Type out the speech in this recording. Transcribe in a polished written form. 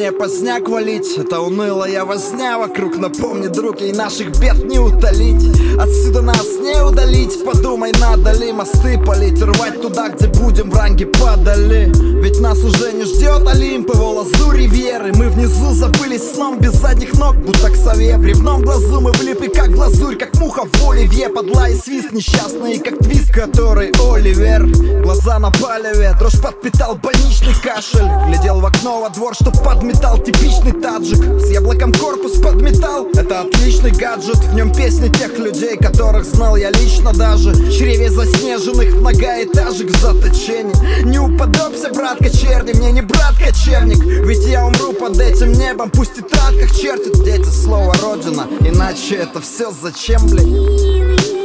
мне поздняк валить. Это унылая возня вокруг. Напомни, друг, ей наших бед не утолить. Отсюда нас не удалить. Подумай, надо ли мосты полить, рвать туда, где будем в ранге падали. Ведь нас уже не ждет Олимп, его лазурь ривьеры. Мы внизу забылись сном без задних ног, будто к сове. В ревном глазу мы влипли как глазурь, как муха в оливье. Подла и свист несчастный, как твист, который Оливер. Глаза на палеве, дрожь подпитал больничный кашель. Глядел в окно во двор, что подметал типичный таджик. С яблоком корпус подметал, это отличный гаджет. В нем песни тех людей, которых знал я лично даже. В чреве заснеженных многоэтажек в заточении. Не уподобься, брат Кочерни, мне не брат кочевник. Ведь я умру под этим небом, пусть тетрадках чертит дети слово родина. Иначе это все зачем, блядь?